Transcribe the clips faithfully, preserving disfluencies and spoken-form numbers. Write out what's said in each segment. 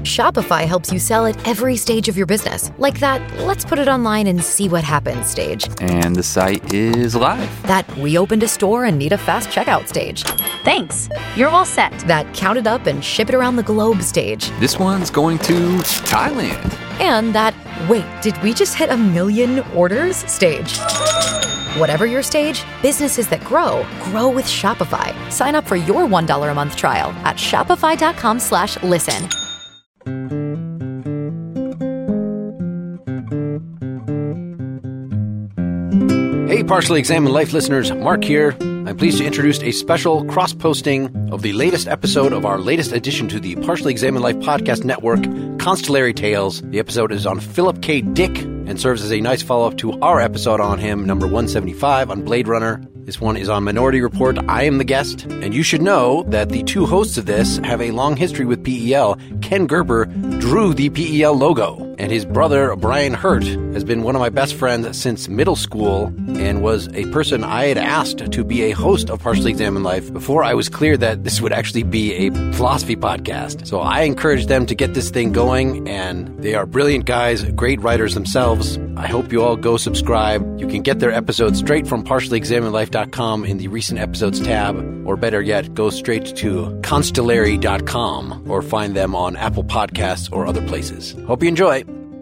Shopify helps you sell at every stage of your business. Like that, let's put it online and see what happens stage. And the site is live. That we opened a store and need a fast checkout stage. Thanks. You're all set. That count it up and ship it around the globe stage. This one's going to Thailand. And that, wait, did we just hit a million orders stage? Whatever your stage, businesses that grow, grow with Shopify. Sign up for your one dollar a month trial at shopify.com slash listen. Hey, Partially Examined Life listeners, Mark here. I'm pleased to introduce a special cross-posting of the latest episode of our latest addition to the Partially Examined Life podcast network, Constellary Tales. The episode is on Philip K. Dick and serves as a nice follow-up to our episode on him, number one seventy-five, on Blade Runner. This one is on Minority Report. I am the guest, and you should know that the two hosts of this have a long history with P E L. Ken Gerber drew the P E L logo, and his brother, Brian Hurt, has been one of my best friends since middle school and was a person I had asked to be a host of Partially Examined Life before I was clear that this would actually be a philosophy podcast. So I encouraged them to get this thing going, and they are brilliant guys, great writers themselves. I hope you all go subscribe. You can get their episodes straight from partially examined life dot com in the recent episodes tab, or better yet, go straight to constellary dot com or find them on Apple Podcasts or other places. Hope you enjoy.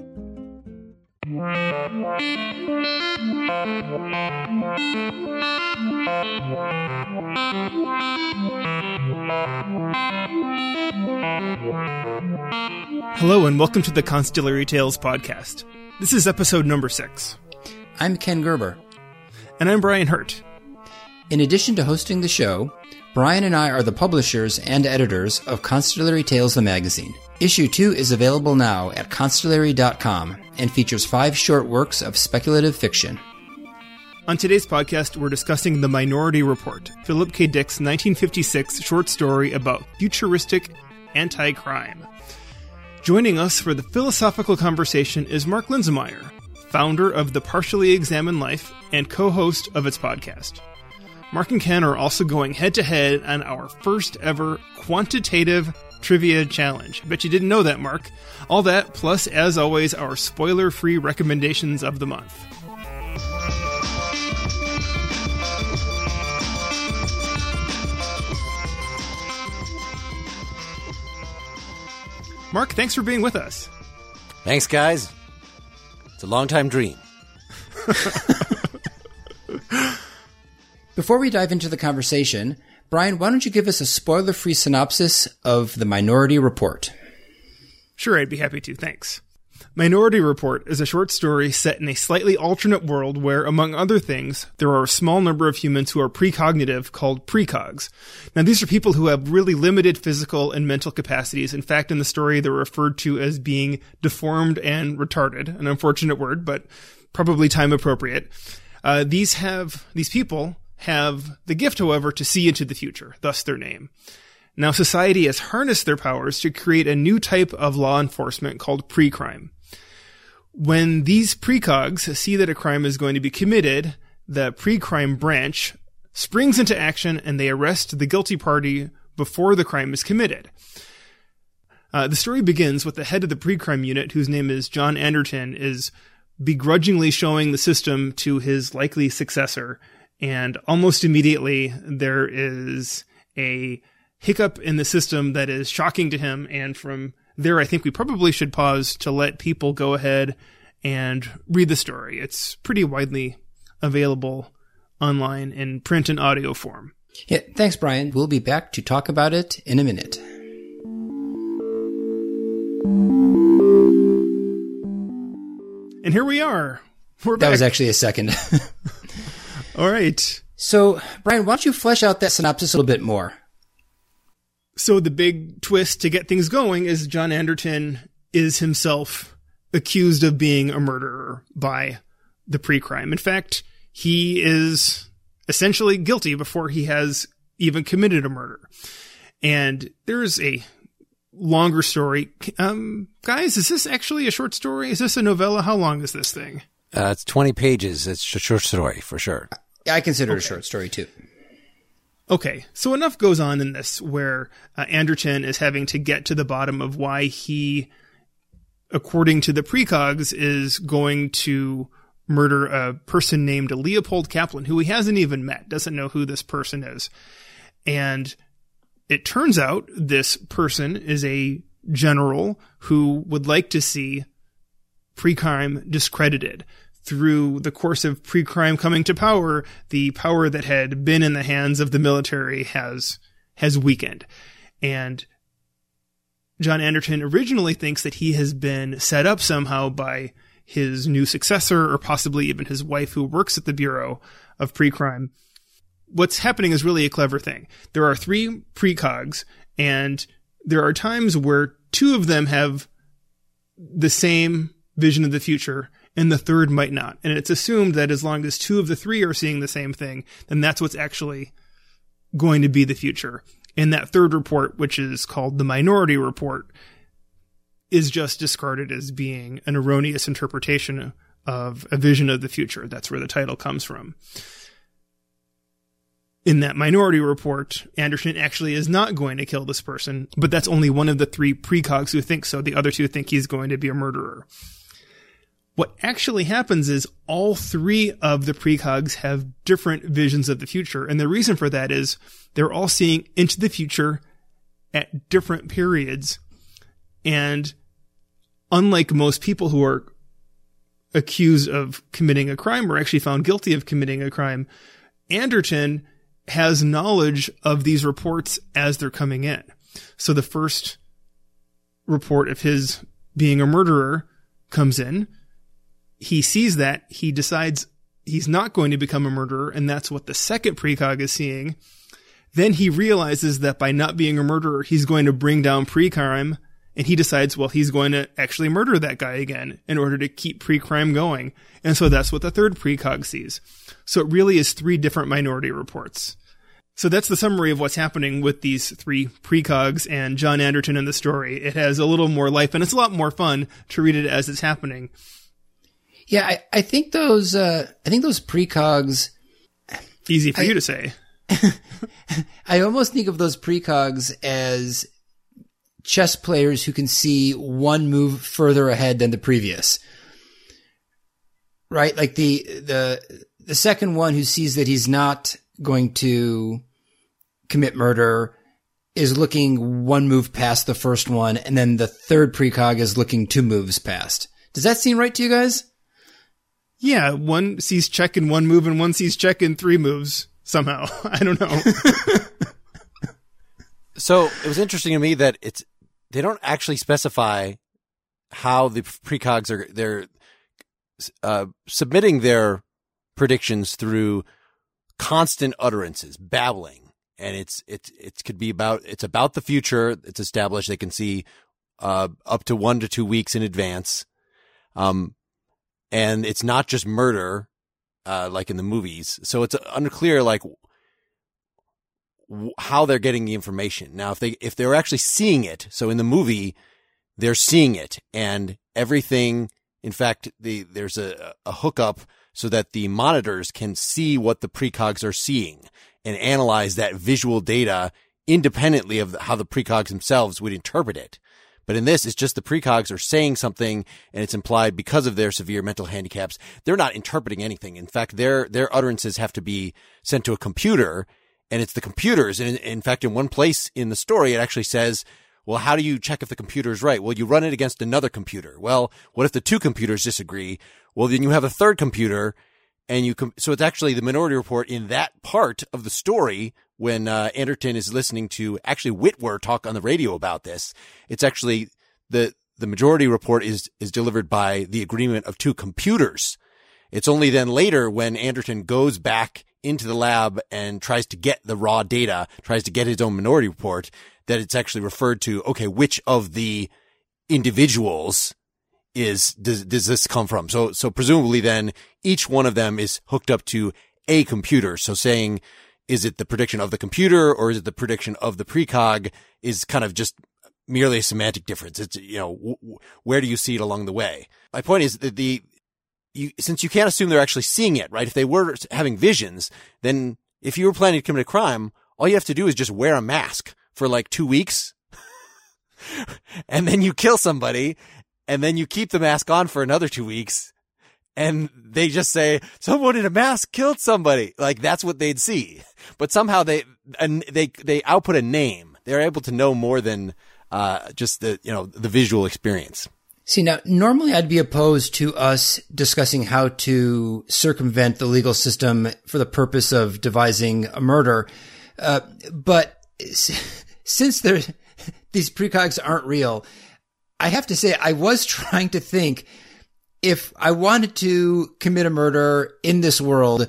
Hello and welcome to the Constellary Tales podcast. This is episode number six. I'm Ken Gerber. And I'm Brian Hurt. In addition to hosting the show, Brian and I are the publishers and editors of Constellary Tales, the magazine. Issue two is available now at constellary dot com and features five short works of speculative fiction. On today's podcast, we're discussing The Minority Report, Philip K. Dick's nineteen fifty-six short story about futuristic anti-crime. Joining us for the philosophical conversation is Mark Linsemeyer, founder of The Partially Examined Life and co-host of its podcast. Mark and Ken are also going head-to-head on our first ever quantitative trivia challenge. I bet you didn't know that, Mark. All that, plus, as always, our spoiler-free recommendations of the month. Mark, thanks for being with us. Thanks, guys. It's a long-time dream. Before we dive into the conversation, Brian, why don't you give us a spoiler-free synopsis of The Minority Report? Sure, I'd be happy to. Thanks. Minority Report is a short story set in a slightly alternate world where, among other things, there are a small number of humans who are precognitive called precogs. Now, these are people who have really limited physical and mental capacities. In fact, in the story, they're referred to as being deformed and retarded, an unfortunate word, but probably time appropriate. Uh, these have, these people have the gift, however, to see into the future, thus their name. Now, society has harnessed their powers to create a new type of law enforcement called pre-crime. When these precogs see that a crime is going to be committed, the pre-crime branch springs into action and they arrest the guilty party before the crime is committed. Uh, the story begins with the head of the pre-crime unit, whose name is John Anderton, is begrudgingly showing the system to his likely successor. And almost immediately, there is a hiccup in the system that is shocking to him. And from there, I think we probably should pause to let people go ahead and read the story. It's pretty widely available online in print and audio form. Yeah, thanks, Brian. We'll be back to talk about it in a minute. And here we are. We're that back. was actually a second. All right. So, Brian, why don't you flesh out that synopsis a little bit more? So the big twist to get things going is John Anderton is himself accused of being a murderer by the pre-crime. In fact, he is essentially guilty before he has even committed a murder. And there's a longer story. Um, guys, is this actually a short story? Is this a novella? How long is this thing? Uh, it's twenty pages. It's a short story, for sure. I consider okay. it a short story, too. Okay, so enough goes on in this where uh, Anderton is having to get to the bottom of why he, according to the precogs, is going to murder a person named Leopold Kaplan, who he hasn't even met, doesn't know who this person is. And it turns out this person is a general who would like to see pre-crime discredited. Through the course of pre-crime coming to power, the power that had been in the hands of the military has has weakened. And John Anderton originally thinks that he has been set up somehow by his new successor, or possibly even his wife who works at the Bureau of Pre-Crime. What's happening is really a clever thing. There are three precogs, and there are times where two of them have the same vision of the future, and the third might not. And it's assumed that as long as two of the three are seeing the same thing, then that's what's actually going to be the future. And that third report, which is called the Minority Report, is just discarded as being an erroneous interpretation of a vision of the future. That's where the title comes from. In that Minority Report, Anderton actually is not going to kill this person, but that's only one of the three precogs who think so. The other two think he's going to be a murderer. What actually happens is all three of the precogs have different visions of the future. And the reason for that is they're all seeing into the future at different periods. And unlike most people who are accused of committing a crime or actually found guilty of committing a crime, Anderton has knowledge of these reports as they're coming in. So the first report of his being a murderer comes in. He sees that, he decides he's not going to become a murderer, and that's what the second precog is seeing. Then he realizes that by not being a murderer, he's going to bring down pre-crime, and he decides, well, he's going to actually murder that guy again in order to keep pre-crime going. And so that's what the third precog sees. So it really is three different Minority Reports. So that's the summary of what's happening with these three precogs and John Anderton in the story. It has a little more life, and it's a lot more fun to read it as it's happening. Yeah, I, I think those, uh, I think those precogs. Easy for I, you to say. I almost think of those precogs as chess players who can see one move further ahead than the previous. Right? Like the, the, the second one who sees that he's not going to commit murder is looking one move past the first one, and then the third precog is looking two moves past. Does that seem right to you guys? Yeah, one sees check in one move and one sees check in three moves somehow. I don't know. So it was interesting to me that it's they don't actually specify how the precogs are they're uh, submitting their predictions through constant utterances, babbling, and it's it's it could be about it's about the future. It's established they can see uh, up to one to two weeks in advance. Um. And it's not just murder, uh, like in the movies. So it's unclear, like, w- how they're getting the information. Now, if they, if they're actually seeing it, so in the movie, they're seeing it, and everything, in fact, the, there's a, a hookup so that the monitors can see what the precogs are seeing and analyze that visual data independently of the, how the precogs themselves would interpret it. But in this, it's just the precogs are saying something, and it's implied because of their severe mental handicaps. They're not interpreting anything. In fact, their their utterances have to be sent to a computer, and it's the computers. And in, in fact, in one place in the story, it actually says, well, how do you check if the computer is right? Well, you run it against another computer. Well, what if the two computers disagree? Well, then you have a third computer, and you com- so it's actually the Minority Report in that part of the story. When uh, Anderton is listening to actually Witwer talk on the radio about this, it's actually the the Majority Report is is delivered by the agreement of two computers. It's only then later when Anderton goes back into the lab and tries to get the raw data, tries to get his own Minority Report, that it's actually referred to, okay, which of the individuals is does does this come from? So so presumably then each one of them is hooked up to a computer. So saying, is it the prediction of the computer or is it the prediction of the precog is kind of just merely a semantic difference. It's, you know, w- w- where do you see it along the way? My point is that the, you, since you can't assume they're actually seeing it, right? If they were having visions, then if you were planning to commit a crime, all you have to do is just wear a mask for like two weeks. And then you kill somebody, and then you keep the mask on for another two weeks. And they just say, someone in a mask killed somebody. Like, that's what they'd see. But somehow they, and they, they output a name. They're able to know more than, uh, just the, you know, the visual experience. See, now, normally I'd be opposed to us discussing how to circumvent the legal system for the purpose of devising a murder. Uh, but since there, these precogs aren't real, I have to say I was trying to think, if I wanted to commit a murder in this world,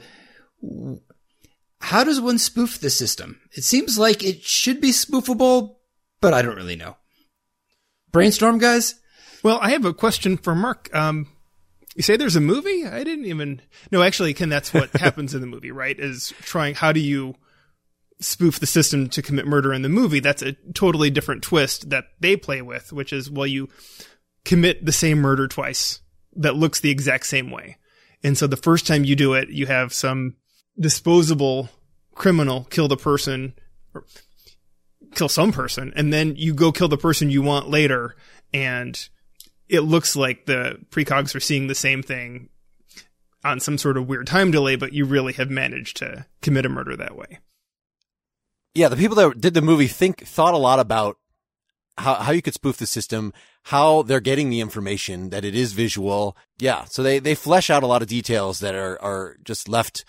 how does one spoof the system? It seems like it should be spoofable, but I don't really know. Brainstorm, guys? Well, I have a question for Mark. Um, you say there's a movie? I didn't even... No, actually, Ken, that's what happens in the movie, right? Is trying, how do you spoof the system to commit murder in the movie? That's a totally different twist that they play with, which is, well, you commit the same murder twice that looks the exact same way. And so the first time you do it, you have some disposable criminal kill the person, or kill some person, and then you go kill the person you want later, and it looks like the precogs are seeing the same thing on some sort of weird time delay, but you really have managed to commit a murder that way. Yeah, the people that did the movie think thought a lot about how how you could spoof the system, how they're getting the information, that it is visual. Yeah, so they, they flesh out a lot of details that are, are just left,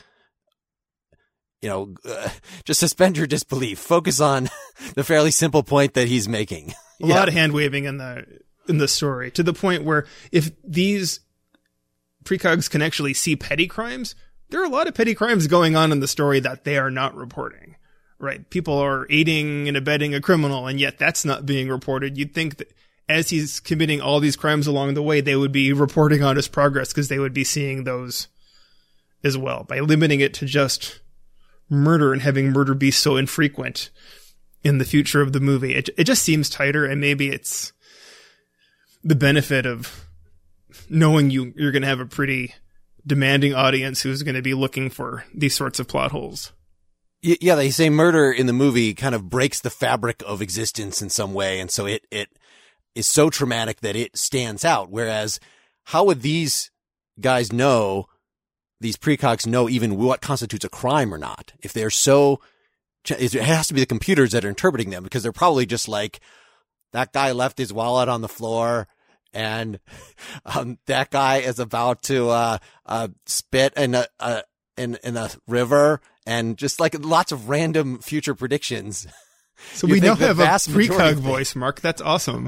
you know, uh, just suspend your disbelief. Focus on the fairly simple point that he's making. A yeah. lot of hand waving in the in the story, to the point where if these precogs can actually see petty crimes, there are a lot of petty crimes going on in the story that they are not reporting. Right. People are aiding and abetting a criminal, and yet that's not being reported. You'd think that as he's committing all these crimes along the way, they would be reporting on his progress, because they would be seeing those as well. By limiting it to just murder and having murder be so infrequent in the future of the movie, it, it just seems tighter, and maybe it's the benefit of knowing you, you're going to have a pretty demanding audience who's going to be looking for these sorts of plot holes. Yeah, they say murder in the movie kind of breaks the fabric of existence in some way, and so it it is so traumatic that it stands out. Whereas, how would these guys know, these precogs know even what constitutes a crime or not? If they're so, it has to be the computers that are interpreting them, because they're probably just like, that guy left his wallet on the floor, and um, that guy is about to uh, uh, spit in a, a in in a river. And just like lots of random future predictions. So we now have a precog voice, Mark. That's awesome.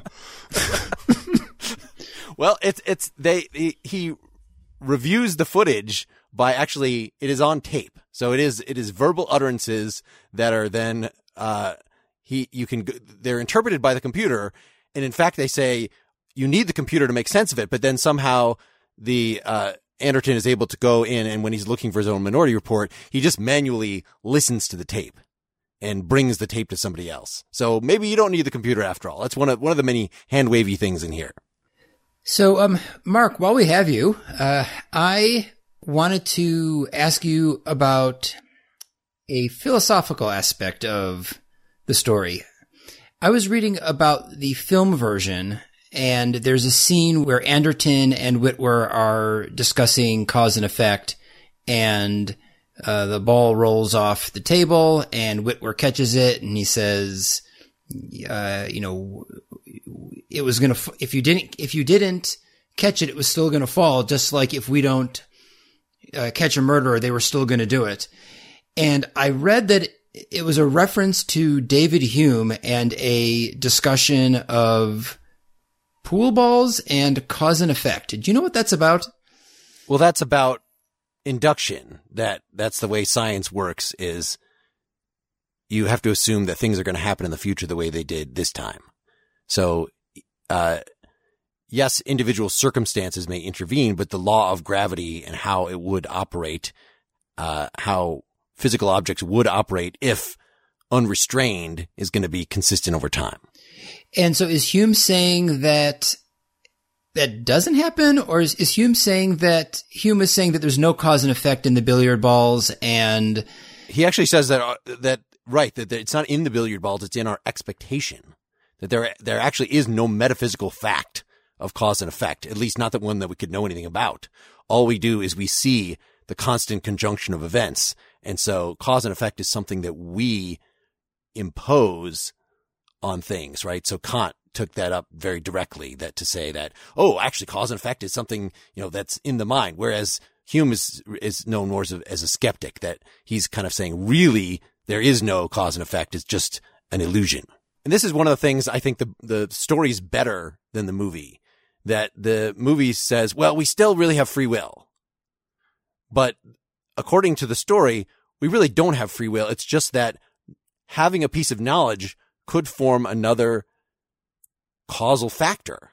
Well, it's, it's, they, he, he reviews the footage by actually, it is on tape. So it is, it is verbal utterances that are then, uh, he, you can, they're interpreted by the computer. And in fact, they say you need the computer to make sense of it, but then somehow the, uh, Anderton is able to go in, and when he's looking for his own Minority Report, he just manually listens to the tape and brings the tape to somebody else. So maybe you don't need the computer after all. That's one of one of the many hand wavy things in here. So, um, Mark, while we have you, uh, I wanted to ask you about a philosophical aspect of the story. I was reading about the film version, and there's a scene where Anderton and Witwer are discussing cause and effect, and uh, the ball rolls off the table, and Witwer catches it, and he says, uh, you know, it was going to, if you didn't, if you didn't catch it, it was still going to fall, just like if we don't uh, catch a murderer, they were still going to do it. And I read that it was a reference to David Hume and a discussion of pool balls and cause and effect. Do you know what that's about? Well, that's about induction. That that's the way science works, is you have to assume that things are going to happen in the future the way they did this time. So, uh, yes, individual circumstances may intervene, but the law of gravity and how it would operate, uh, how physical objects would operate if unrestrained, is going to be consistent over time. And so is Hume saying that that doesn't happen, or is, is Hume saying that Hume is saying that there's no cause and effect in the billiard balls? And he actually says that uh, that right, that it's not in the billiard balls, it's in our expectation. That there there actually is no metaphysical fact of cause and effect, at least not the one that we could know anything about. All we do is we see the constant conjunction of events. And so cause and effect is something that we impose on things, right? So Kant took that up very directly, that to say that, oh, actually cause and effect is something, you know, that's in the mind. Whereas Hume is, is known more as a, as a skeptic, that he's kind of saying, really, there is no cause and effect. It's just an illusion. And this is one of the things I think the, the story's better than the movie. That the movie says, well, we still really have free will. But according to the story, we really don't have free will. It's just that having a piece of knowledge could form another causal factor.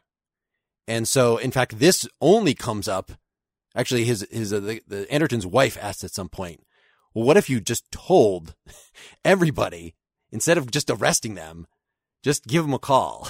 And so, in fact, this only comes up, actually, his, his, uh, the, the Anderton's wife asked at some point, well, what if you just told everybody, instead of just arresting them, just give them a call?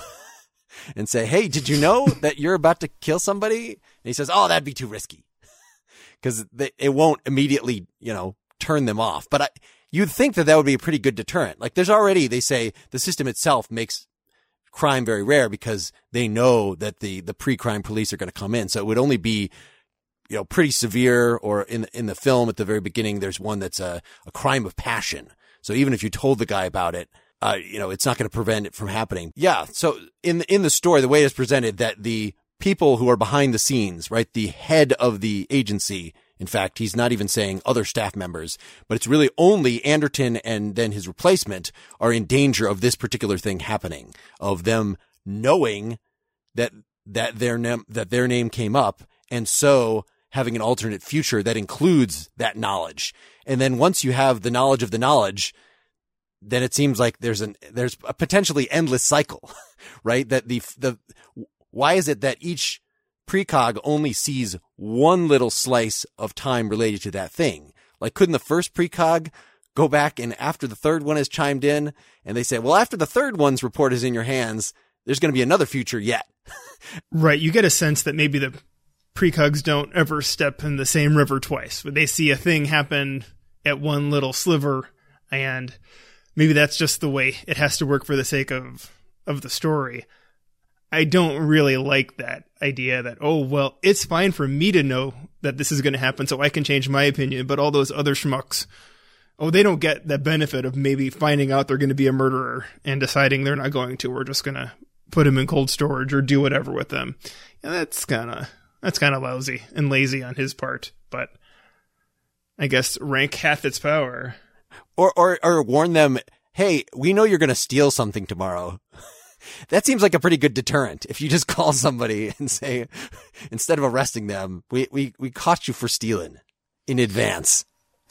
And say, hey, did you know that you're about to kill somebody? And he says, oh, that'd be too risky. Because it won't immediately, you know, turn them off. But I, you'd think that that would be a pretty good deterrent. Like there's already, they say, the system itself makes crime very rare because they know that the, the pre-crime police are going to come in. So it would only be, you know, pretty severe. Or in, in the film at the very beginning, there's one that's a, a crime of passion. So even if you told the guy about it, Uh, you know, it's not going to prevent it from happening. Yeah. So in the, in the story, the way it's presented, that the people who are behind the scenes, right, the head of the agency, in fact, he's not even saying other staff members, but it's really only Anderton and then his replacement are in danger of this particular thing happening, of them knowing that, that their name, that their name came up. And so having an alternate future that includes that knowledge. And then once you have the knowledge of the knowledge, then it seems like there's an, there's a potentially endless cycle, right? That the, the, why is it that each precog only sees one little slice of time related to that thing? Like, couldn't the first precog go back and after the third one has chimed in and they say, well, after the third one's report is in your hands, there's going to be another future yet. Right. You get a sense that maybe the precogs don't ever step in the same river twice. They see a thing happen at one little sliver, and maybe that's just the way it has to work for the sake of, of the story. I don't really like that idea that, oh, well, it's fine for me to know that this is going to happen so I can change my opinion, but all those other schmucks, oh, they don't get the benefit of maybe finding out they're going to be a murderer and deciding they're not going to. We're just going to put them in cold storage or do whatever with them. Yeah, that's kind of that's kind of lousy and lazy on his part, but I guess rank hath its power. Or, or, or warn them, hey, we know you're going to steal something tomorrow. That seems like a pretty good deterrent. If you just call somebody and say, instead of arresting them, we, we, we caught you for stealing in advance.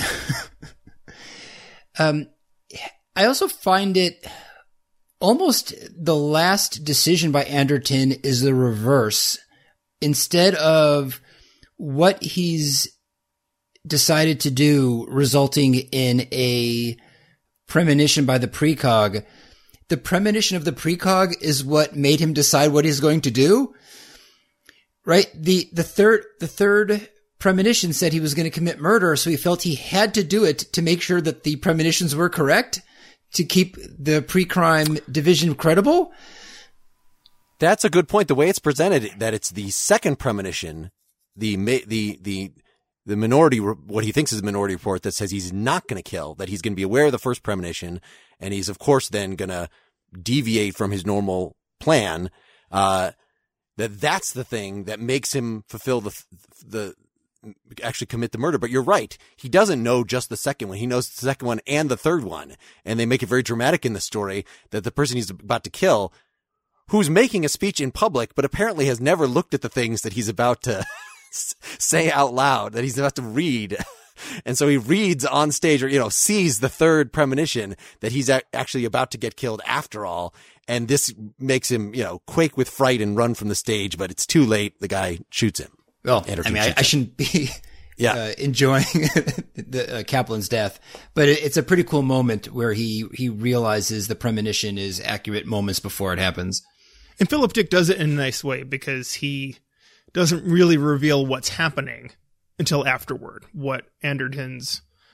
um, I also find it almost the last decision by Anderton is the reverse. Instead of what he's decided to do resulting in a premonition by the precog, the premonition of the precog is what made him decide what he's going to do. Right? The, the third, the third premonition said he was going to commit murder. So he felt he had to do it to make sure that the premonitions were correct, to keep the pre-crime division credible. That's a good point. The way it's presented, that it's the second premonition, the, the, the, the minority, what he thinks is a minority report that says he's not going to kill, that he's going to be aware of the first premonition. And he's, of course, then going to deviate from his normal plan. Uh, that that's the thing that makes him fulfill the, the, actually commit the murder. But you're right. He doesn't know just the second one. He knows the second one and the third one. And they make it very dramatic in the story that the person he's about to kill, who's making a speech in public, but apparently has never looked at the things that he's about to say out loud, that he's about to read. And so he reads on stage, or, you know, sees the third premonition that he's a- actually about to get killed after all. And this makes him, you know, quake with fright and run from the stage, but it's too late. The guy shoots him. Well, I mean, I, I shouldn't be yeah. uh, enjoying the uh, Kaplan's death, but it, it's a pretty cool moment where he, he realizes the premonition is accurate moments before it happens. And Philip Dick does it in a nice way because he doesn't really reveal what's happening until afterward, what Anderton's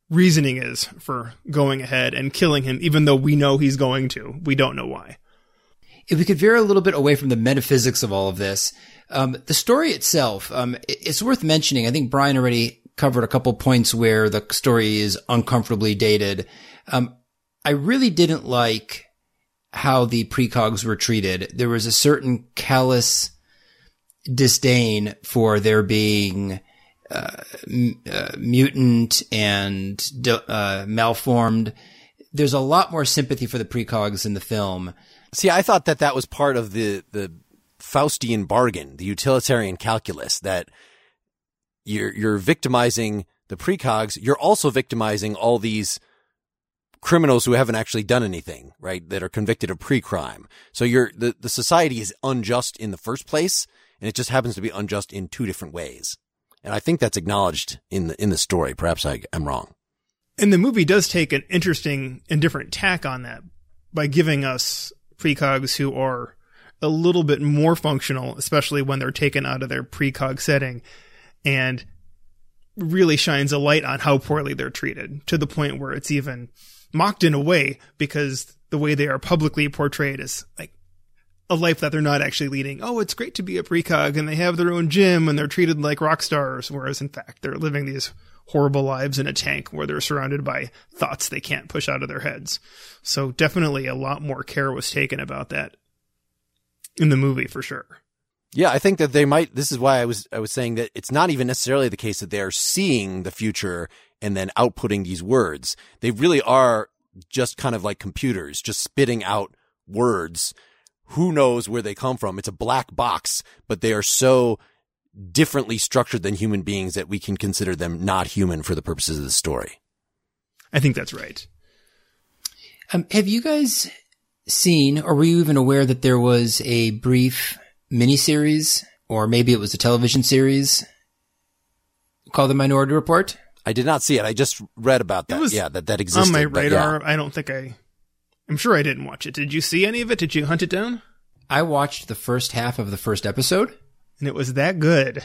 reasoning is for going ahead and killing him, even though we know he's going to. We don't know why. If we could veer a little bit away from the metaphysics of all of this, um, the story itself, um, it's worth mentioning. I think Brian already covered a couple points where the story is uncomfortably dated. Um, I really didn't like how the precogs were treated. There was a certain callous disdain for there being uh, m- uh, mutant and uh, malformed. There's a lot more sympathy for the precogs in the film. See, I thought that that was part of the, the Faustian bargain, the utilitarian calculus, that you're, you're victimizing the precogs. You're also victimizing all these criminals who haven't actually done anything, right? That are convicted of pre-crime. So you're, the, the society is unjust in the first place, and it just happens to be unjust in two different ways. And I think that's acknowledged in the, in the story. Perhaps I am wrong. And the movie does take an interesting and different tack on that by giving us precogs who are a little bit more functional, especially when they're taken out of their precog setting, and really shines a light on how poorly they're treated, to the point where it's even mocked in a way, because the way they are publicly portrayed is like a life that they're not actually leading. Oh, it's great to be a precog, and they have their own gym, and they're treated like rock stars, whereas in fact they're living these horrible lives in a tank where they're surrounded by thoughts they can't push out of their heads. So definitely a lot more care was taken about that in the movie, for sure. Yeah, I think that they might, this is why I was, I was saying that it's not even necessarily the case that they're seeing the future and then outputting these words. They really are just kind of like computers, just spitting out words. Who knows where they come from? It's a black box, but they are so differently structured than human beings that we can consider them not human for the purposes of the story. I think that's right. Um, have you guys seen, or were you even aware that there was a brief miniseries, or maybe it was a television series called The Minority Report? I did not see it. I just read about that. It was yeah, that that existed. on my radar. Yeah. I don't think I, I'm sure I didn't watch it. Did you see any of it? Did you hunt it down? I watched the first half of the first episode. And it was that good.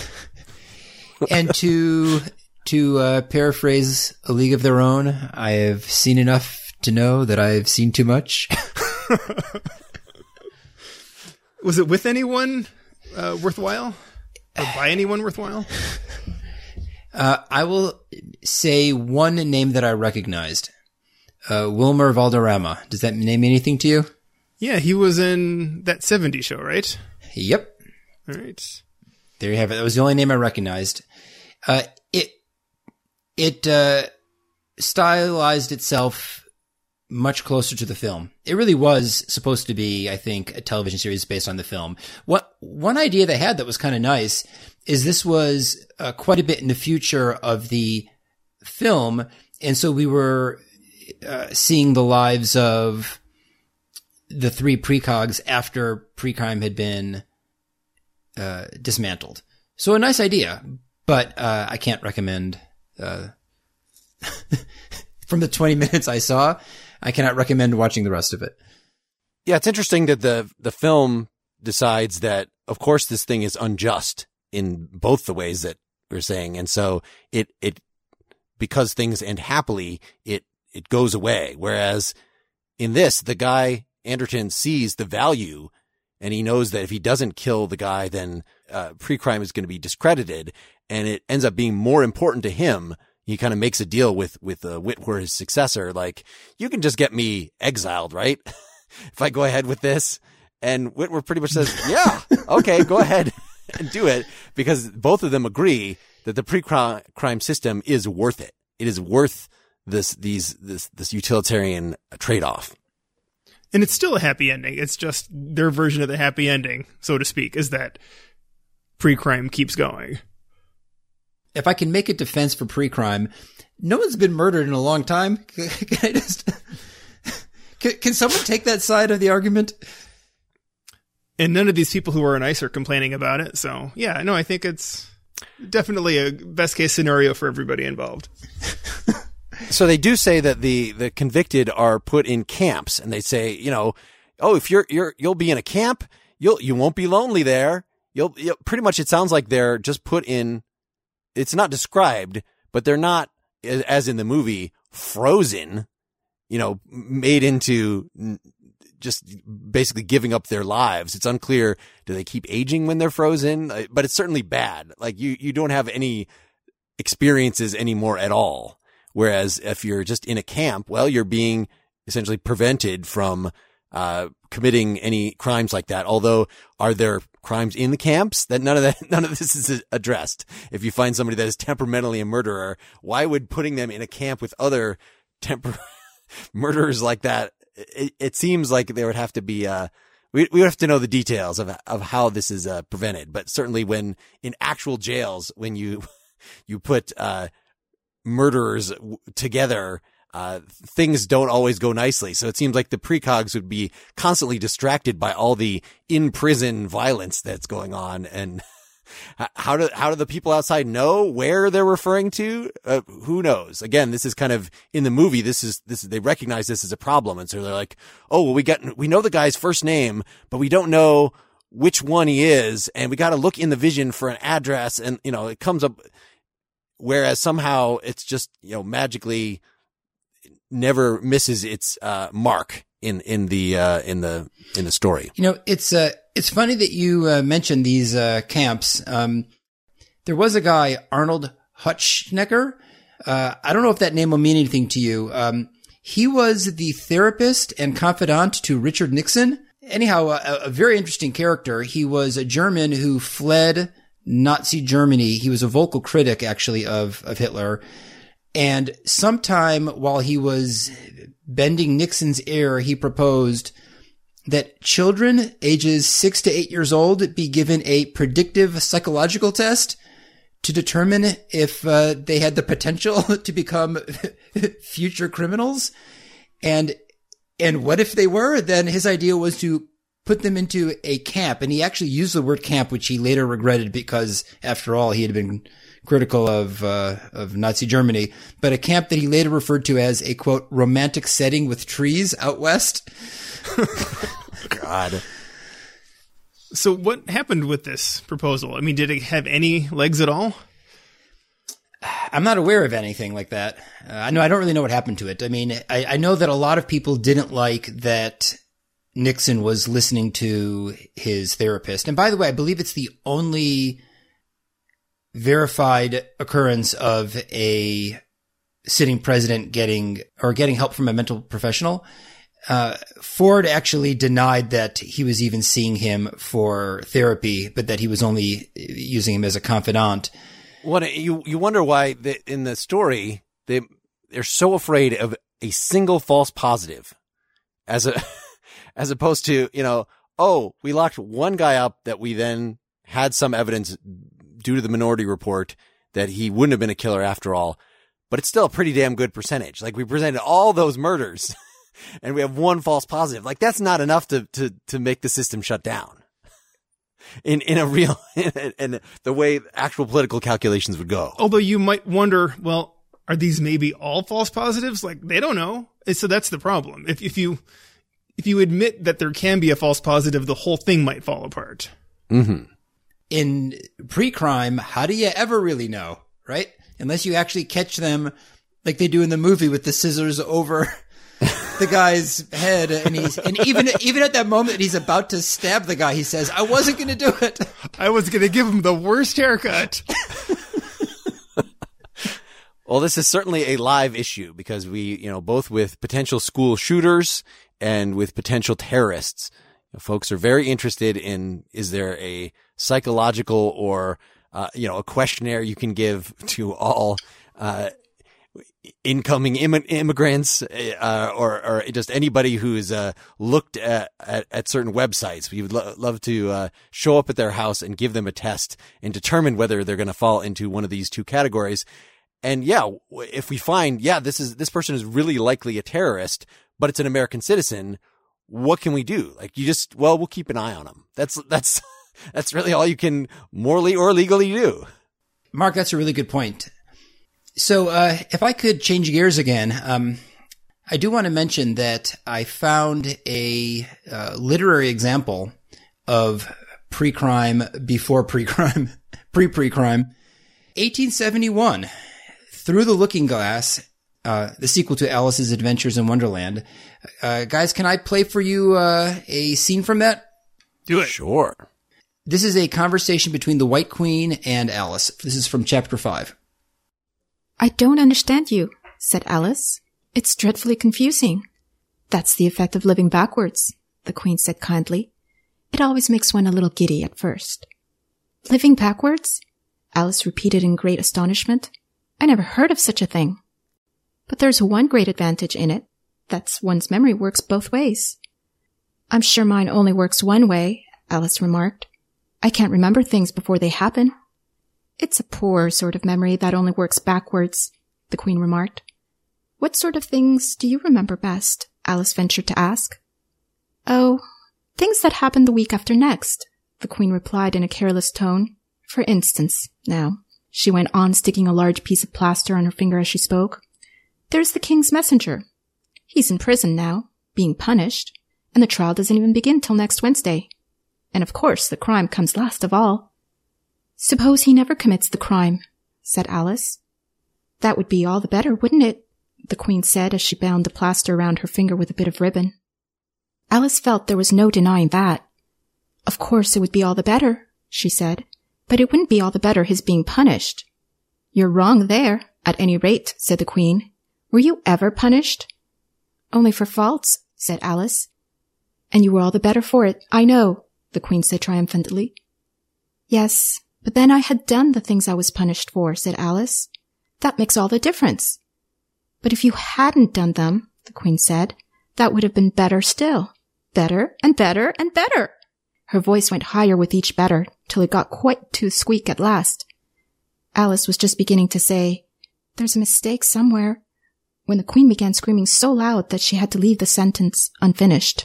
And to to uh, paraphrase A League of Their Own, I have seen enough to know that I've seen too much. Was it with anyone uh, worthwhile? Or by anyone worthwhile? Uh, I will say one name that I recognized. Uh, Wilmer Valderrama. Does that name anything to you? Yeah, he was in that seventies show, right? Yep. All right. There you have it. That was the only name I recognized. Uh, it, it, uh, stylized itself much closer to the film. It really was supposed to be, I think, a television series based on the film. What, one idea they had that was kind of nice is this was uh, quite a bit in the future of the film. And so we were uh, seeing the lives of the three precogs after pre-crime had been uh, dismantled. So a nice idea, but uh, I can't recommend, uh, from the twenty minutes I saw, I cannot recommend watching the rest of it. Yeah, it's interesting that the the film decides that, of course, this thing is unjust in both the ways that we're saying. And so it, it, because things end happily, it, it goes away. Whereas in this, the guy, Anderton, sees the value, and he knows that if he doesn't kill the guy, then uh, pre-crime is going to be discredited, and it ends up being more important to him. He kind of makes a deal with with uh, Witwer, his successor, like, you can just get me exiled, right? If I go ahead with this. And Witwer pretty much says, yeah, okay, go ahead and do it, because both of them agree that the pre-crime system is worth it. It is worth this these this this utilitarian trade-off. And it's still a happy ending. It's just their version of the happy ending, so to speak, is that pre-crime keeps going. If I can make a defense for pre-crime, no one's been murdered in a long time. Can I just, can, can someone take that side of the argument? And none of these people who are nice are complaining about it. So yeah, no, I think it's definitely a best case scenario for everybody involved. So they do say that the, the convicted are put in camps, and they say, you know, oh, if you're, you're, you'll be in a camp, you'll, you won't be lonely there. You'll, you'll pretty much, it sounds like they're just put in, it's not described, but they're not as in the movie, frozen, you know, made into just basically giving up their lives. It's unclear, do they keep aging when they're frozen? But it's certainly bad. Like you, you don't have any experiences anymore at all. Whereas if you're just in a camp, well, you're being essentially prevented from uh committing any crimes like that. Although, are there crimes in the camps? That none of that, none of this is addressed. If you find somebody that is temperamentally a murderer, why would putting them in a camp with other temper murderers like that? It, it seems like there would have to be uh we we would have to know the details of of how this is uh, prevented. But certainly, when in actual jails, when you you put uh murderers w- together, uh, things don't always go nicely. So it seems like the precogs would be constantly distracted by all the in-prison violence that's going on. And how do, how do the people outside know where they're referring to? Uh, who knows? Again, this is kind of in the movie. This is, this is, they recognize this as a problem. And so they're like, oh, well, we got, we know the guy's first name, but we don't know which one he is. And we got to look in the vision for an address. And, you know, it comes up. Whereas somehow it's just, you know, magically never misses its uh, mark in in the uh, in the in the story. You know, it's uh, it's funny that you uh, mentioned these uh, camps. Um, there was a guy, Arnold Hutschnecker. Uh, I don't know if that name will mean anything to you. Um, he was the therapist and confidant to Richard Nixon. Anyhow, a, a very interesting character. He was a German who fled Nazi Germany. He was a vocal critic, actually, of, of Hitler. And sometime while he was bending Nixon's ear, he proposed that children ages six to eight years old be given a predictive psychological test to determine if uh, they had the potential to become future criminals. And, and what if they were? Then his idea was to put them into a camp. And he actually used the word camp, which he later regretted because, after all, he had been critical of uh, of Nazi Germany. But a camp that he later referred to as a, quote, romantic setting with trees out west. God. So what happened with this proposal? I mean, did it have any legs at all? I'm not aware of anything like that. Uh, I know I don't really know what happened to it. I mean, I, I know that a lot of people didn't like that Nixon was listening to his therapist. And by the way, I believe it's the only verified occurrence of a sitting president getting or getting help from a mental professional. Uh, Ford actually denied that he was even seeing him for therapy, but that he was only using him as a confidant. What you you wonder why the, in the story they they're so afraid of a single false positive, as a as opposed to, you know, oh, we locked one guy up that we then had some evidence due to the Minority Report that he wouldn't have been a killer after all, but it's still a pretty damn good percentage. Like, we presented all those murders and we have one false positive. Like, that's not enough to to to make the system shut down. In in a real in, in the way actual political calculations would go. Although you might wonder, well, are these maybe all false positives? Like, they don't know. And so that's the problem. If if you if you admit that there can be a false positive, the whole thing might fall apart. Mm-hmm. In pre-crime, how do you ever really know, right? Unless you actually catch them like they do in the movie with the scissors over the guy's head, and he's and even even at that moment he's about to stab the guy, he says, "I wasn't going to do it. I was going to give him the worst haircut." Well, this is certainly a live issue because we, you know, both with potential school shooters and with potential terrorists, folks are very interested in, is there a psychological or, uh, you know, a questionnaire you can give to all, uh, incoming Im- immigrants, uh, or, or just anybody who's, uh, looked at, at, at certain websites. We would lo- love to, uh, show up at their house and give them a test and determine whether they're going to fall into one of these two categories. And yeah, if we find, yeah, this is, this person is really likely a terrorist, but it's an American citizen, what can we do? Like, you just, well, we'll keep an eye on them. That's, that's, that's really all you can morally or legally do. Mark, that's a really good point. So, uh, if I could change gears again, um, I do want to mention that I found a uh, literary example of pre-crime before pre-crime, pre-pre-crime. eighteen seventy-one. Through the Looking Glass, uh, the sequel to Alice's Adventures in Wonderland. Uh, guys, can I play for you uh, a scene from that? Do it. Sure. This is a conversation between the White Queen and Alice. This is from chapter five. I don't understand you, said Alice. It's dreadfully confusing. That's the effect of living backwards, the Queen said kindly. It always makes one a little giddy at first. Living backwards? Alice repeated in great astonishment. I never heard of such a thing. But there's one great advantage in it. That's one's memory works both ways. I'm sure mine only works one way, Alice remarked. I can't remember things before they happen. It's a poor sort of memory that only works backwards, the Queen remarked. What sort of things do you remember best? Alice ventured to ask. Oh, things that happened the week after next, the Queen replied in a careless tone. For instance, now, she went on, sticking a large piece of plaster on her finger as she spoke. There's the King's messenger. He's in prison now, being punished, and the trial doesn't even begin till next Wednesday. And of course, the crime comes last of all. Suppose he never commits the crime, said Alice. That would be all the better, wouldn't it? The Queen said as she bound the plaster around her finger with a bit of ribbon. Alice felt there was no denying that. Of course it would be all the better, she said, but it wouldn't be all the better his being punished. You're wrong there, at any rate, said the Queen. Were you ever punished? Only for faults, said Alice. And you were all the better for it, I know, the Queen said triumphantly. Yes, but then I had done the things I was punished for, said Alice. That makes all the difference. But if you hadn't done them, the Queen said, that would have been better still. Better and better and better. Her voice went higher with each better, till it got quite to a squeak at last. Alice was just beginning to say, There's a mistake somewhere, when the Queen began screaming so loud that she had to leave the sentence unfinished.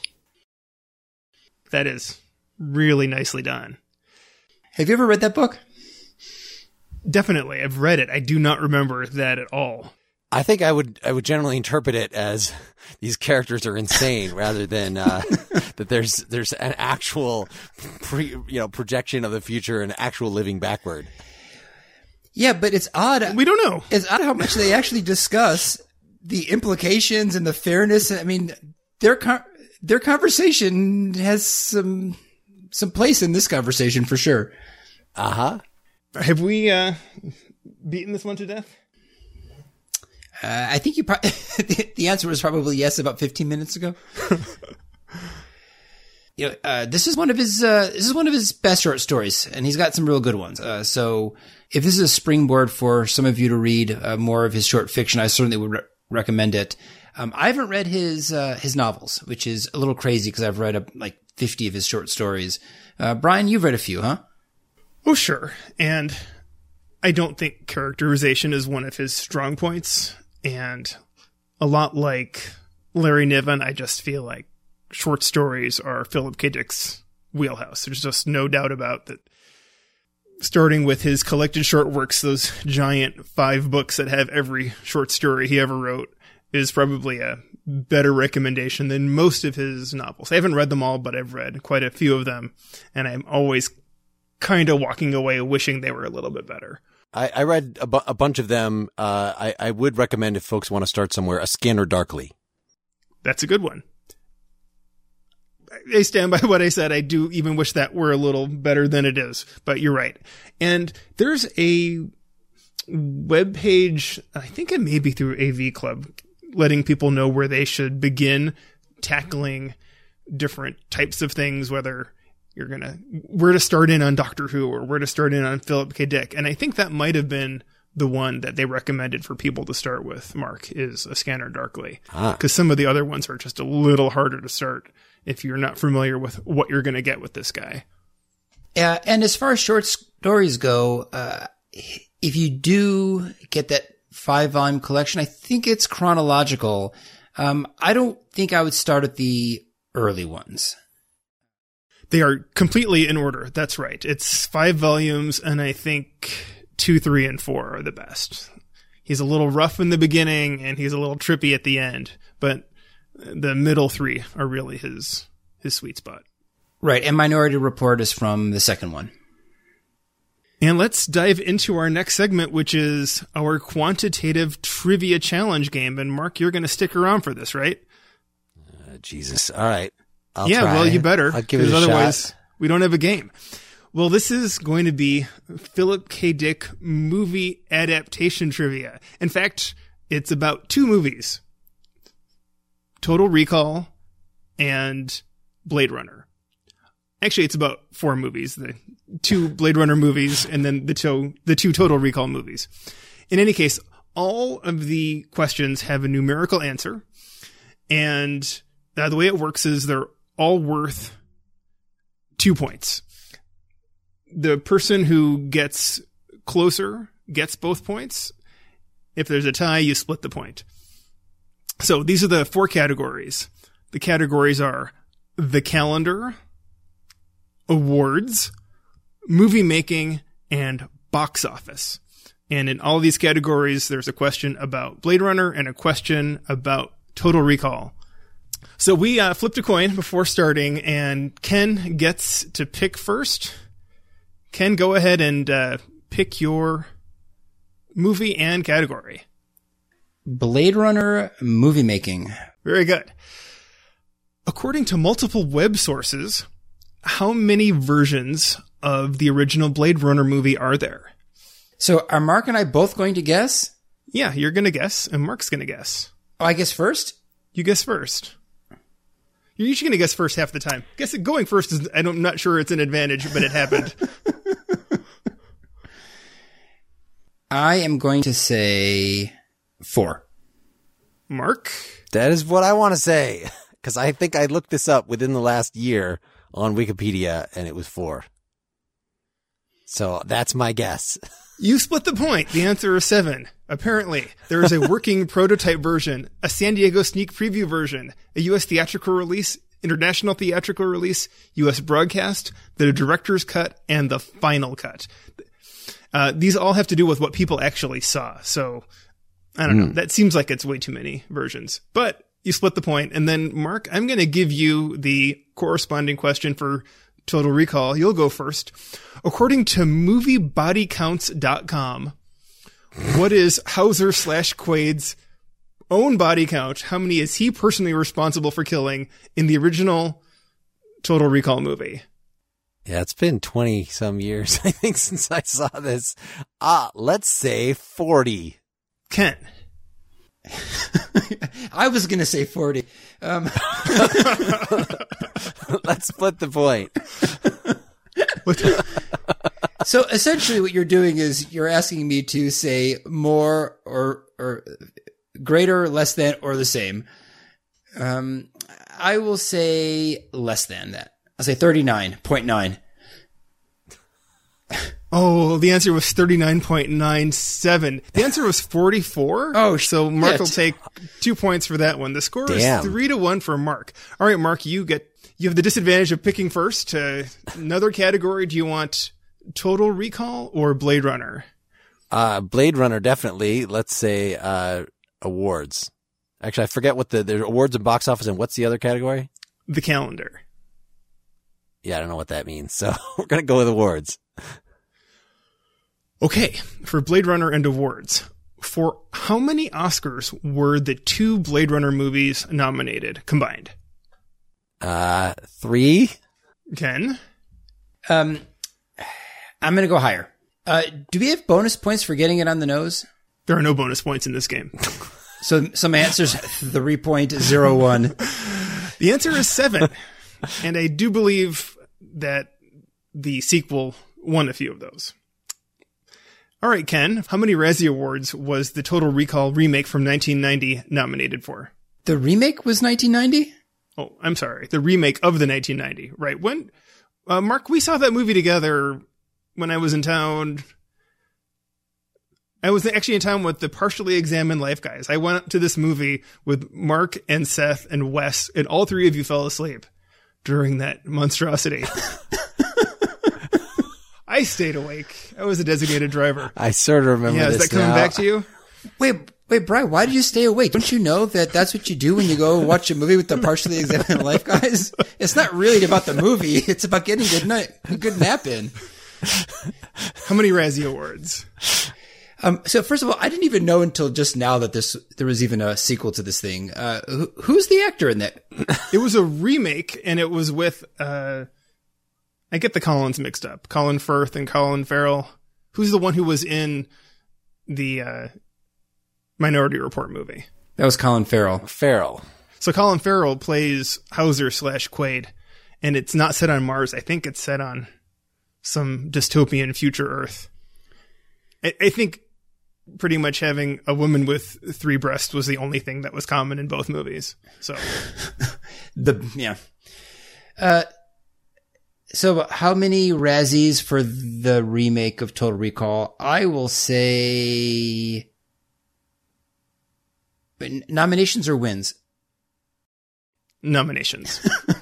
That is really nicely done. Have you ever read that book? Definitely. I've read it. I do not remember that at all. I think I would I would generally interpret it as these characters are insane rather than uh, that there's there's an actual pre, you know projection of the future and actual living backward. Yeah, but it's odd. We don't know. It's odd how much they actually discuss the implications and the fairness. I mean, their con- their conversation has some some place in this conversation for sure. Uh huh. Have we uh, beaten this one to death? Uh, I think you. Pro- the answer was probably yes about fifteen minutes ago. You know, uh, this is one of his. Uh, this is one of his best short stories, and he's got some real good ones. Uh, so, if this is a springboard for some of you to read uh, more of his short fiction, I certainly would re- recommend it. Um, I haven't read his uh, his novels, which is a little crazy because I've read uh, like fifty of his short stories. Uh, Brian, you've read a few, huh? Oh, sure. And I don't think characterization is one of his strong points. And a lot like Larry Niven, I just feel like short stories are Philip K. Dick's wheelhouse. There's just no doubt about that. Starting with his collected short works, those giant five books that have every short story he ever wrote, is probably a better recommendation than most of his novels. I haven't read them all, but I've read quite a few of them. And I'm always kind of walking away wishing they were a little bit better. I, I read a, bu- a bunch of them. Uh, I, I would recommend if folks want to start somewhere, A Scanner Darkly. That's a good one. I stand by what I said. I do even wish that were a little better than it is, but you're right. And there's a webpage, I think it may be through A V Club, letting people know where they should begin tackling different types of things, whether you're going to, where to start in on Doctor Who or where to start in on Philip K. Dick. And I think that might have been the one that they recommended for people to start with, Mark, is A Scanner Darkly. Because ah. some of the other ones are just a little harder to start if you're not familiar with what you're going to get with this guy. Yeah, and as far as short stories go, uh, if you do get that five-volume collection, I think it's chronological. Um, I don't think I would start at the early ones. They are completely in order. That's right. It's five volumes, and I think two, three, and four are the best. He's a little rough in the beginning, and he's a little trippy at the end, but the middle three are really his his sweet spot. Right, and Minority Report is from the second one. And let's dive into our next segment, which is our quantitative trivia challenge game. And Mark, you're going to stick around for this, right? Uh, Jesus. All right. I'll yeah, try. well, you better. I'll give it a otherwise, shot. We don't have a game. Well, this is going to be Philip K. Dick movie adaptation trivia. In fact, it's about two movies. Total Recall and Blade Runner. Actually, it's about four movies. The two Blade Runner movies and then the two, the two Total Recall movies. In any case, all of the questions have a numerical answer. And uh, the way it works is they're all worth two points. The person who gets closer gets both points. If there's a tie, you split the point. So these are the four categories. The categories are the calendar, awards, movie making, and box office. And in all these categories, there's a question about Blade Runner and a question about Total Recall. So we uh, flipped a coin before starting, and Ken gets to pick first. Ken, go ahead and uh, pick your movie and category. Blade Runner movie making. Very good. According to multiple web sources, how many versions of the original Blade Runner movie are there? So are Mark and I both going to guess? Yeah, you're going to guess, and Mark's going to guess. Oh, I guess first? You guess first. You're usually going to guess first half the time. Guess it, going first is, I'm not sure it's an advantage, but it happened. I am going to say four. Mark? That is what I want to say. Because I think I looked this up within the last year on Wikipedia, and it was four. So that's my guess. You split the point. The answer is seven. Apparently, there is a working prototype version, a San Diego sneak preview version, a U S theatrical release, international theatrical release, U S broadcast, the director's cut, and the final cut. Uh, these all have to do with what people actually saw. So, I don't mm. know. That seems like it's way too many versions. But you split the point. And then, Mark, I'm going to give you the corresponding question for Total Recall. You'll go first. According to movie body counts dot com, what is Hauser slash Quaid's own body count? How many is he personally responsible for killing in the original Total Recall movie? Yeah, it's been twenty some years, I think, since I saw this. Ah, let's say forty. Ken. I was going to say forty. Um. Let's split the point. So essentially what you're doing is you're asking me to say more or, or greater, less than, or the same. Um, I will say less than that. I'll say thirty-nine point nine. Oh, the answer was thirty-nine point nine seven. The answer was forty-four. Oh, so Mark shit. will take two points for that one. The score Damn. is three to one for Mark. All right, Mark, you get you have the disadvantage of picking first. Uh, another category. Do you want Total Recall or Blade Runner? Uh, Blade Runner, definitely. Let's say uh, awards. Actually, I forget what the there's awards and box office, and what's the other category? The calendar. Yeah, I don't know what that means. So we're gonna go with awards. Okay, for Blade Runner and awards, for how many Oscars were the two Blade Runner movies nominated combined? Uh, three. Ken? Um, I'm going to go higher. Uh, do we have bonus points for getting it on the nose? There are no bonus points in this game. So some answers three point zero one. The answer is seven. And I do believe that the sequel won a few of those. All right, Ken, how many Razzie Awards was the Total Recall remake from nineteen ninety nominated for? The remake was nineteen ninety? Oh, I'm sorry. The remake of the nineteen ninety. Right. When, uh, Mark, we saw that movie together when I was in town. I was actually in town with the Partially Examined Life guys. I went to this movie with Mark and Seth and Wes, and all three of you fell asleep during that monstrosity. I stayed awake. I was a designated driver. I sort of remember yeah, this is that coming now. back to you? Wait, wait, Brian, why did you stay awake? Don't you know that that's what you do when you go watch a movie with the Partially Examined Life guys? It's not really about the movie. It's about getting a good night, a good nap in. How many Razzie Awards? Um, so first of all, I didn't even know until just now that this there was even a sequel to this thing. Uh, who, who's the actor in that? It was a remake, and it was with, uh, I get the Collins mixed up. Colin Firth and Colin Farrell. Who's the one who was in the uh, Minority Report movie? That was Colin Farrell. Farrell. So Colin Farrell plays Hauser slash Quaid, and it's not set on Mars. I think it's set on some dystopian future Earth. I, I think pretty much having a woman with three breasts was the only thing that was common in both movies. So, the yeah. Uh, so how many Razzies for the remake of Total Recall? I will say nominations or wins. Nominations.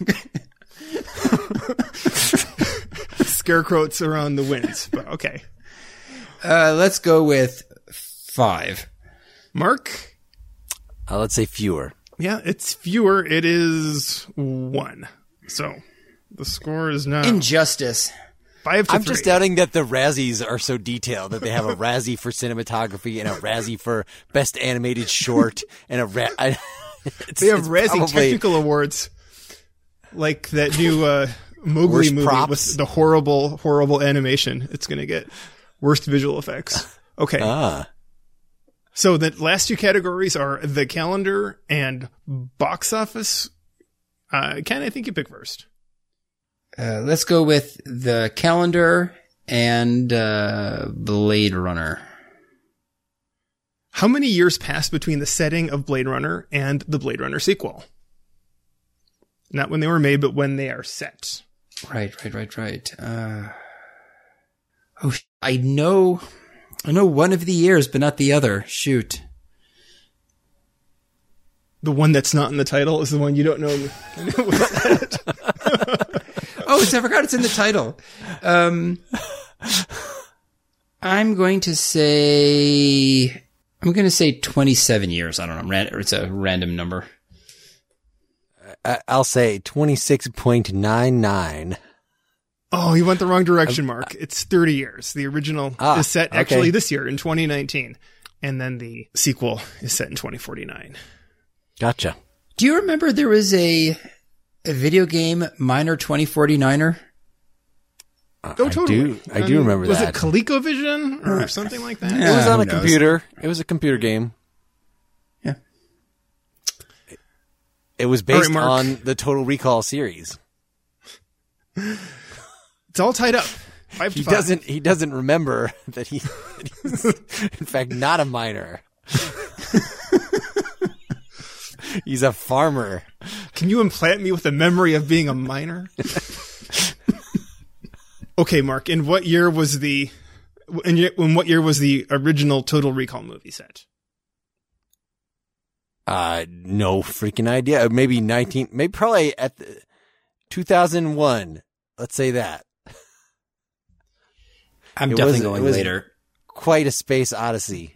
Scare quotes around the wins, but okay. Uh, let's go with five. Mark? Uh, let's say fewer. Yeah, it's fewer. It is one. So the score is now Injustice. Five to I'm three. just doubting that the Razzies are so detailed that they have a Razzie for cinematography and a Razzie for best animated short and a Ra- I, it's, They have it's Razzie probably- technical awards, like that new uh, Mowgli Worst movie props. with the horrible, horrible animation. It's going to get worst visual effects. Okay. Ah. So the last two categories are the calendar and box office. Uh, Ken, I think you pick first. Uh, let's go with the calendar and uh, Blade Runner. How many years passed between the setting of Blade Runner and the Blade Runner sequel? Not when they were made, but when they are set. Right, right, right, right. Uh, oh, sh- I know, I know one of the years, but not the other. Shoot. The one that's not in the title is the one you don't know. Oh, it's, I forgot it's in the title. Um, I'm going to say, I'm going to say twenty-seven years. I don't know. Ran- it's a random number. I- I'll say twenty-six point nine nine. Oh, you went the wrong direction, Mark. It's thirty years. The original Ah, is set okay. actually this year in twenty nineteen. And then the sequel is set in twenty forty-nine. Gotcha. Do you remember there was a, a video game, Miner twenty forty-niner? Oh, I totally. do. I do remember was that. Was it ColecoVision or something like that? Yeah. It was on who a knows? computer. It was a computer game. Yeah. It was All right, based Mark. on the Total Recall series. It's all tied up. Five to He five. doesn't. He doesn't remember that he. That he's, in fact, not a miner. He's a farmer. Can you implant me with the memory of being a miner? Okay, Mark. In what year was the? In, ye- in what year was the original Total Recall movie set? Uh, no freaking idea. Maybe nineteen. Maybe probably at the, two thousand one. Let's say that. I'm It definitely was- going it was- later. Quite a space odyssey.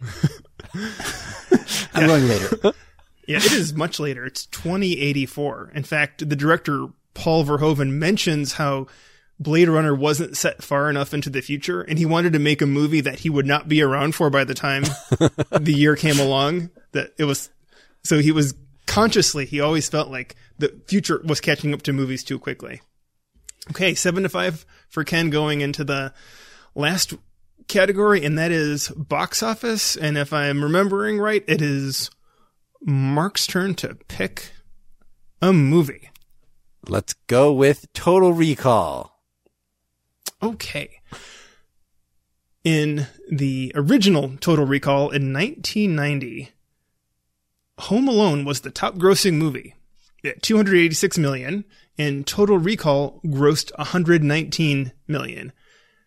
I'm going later. Yeah, it is much later. It's twenty eighty-four. In fact, the director, Paul Verhoeven, mentions how Blade Runner wasn't set far enough into the future, and he wanted to make a movie that he would not be around for by the time the year came along. That it was, so he was consciously, he always felt like the future was catching up to movies too quickly. Okay, seven to five for Ken going into the last category, and that is box office. And if I'm remembering right, it is Mark's turn to pick a movie. Let's go with Total Recall. Okay. In the original Total Recall in nineteen ninety, Home Alone was the top grossing movie at two hundred eighty-six million dollars, and Total Recall grossed one hundred nineteen million dollars.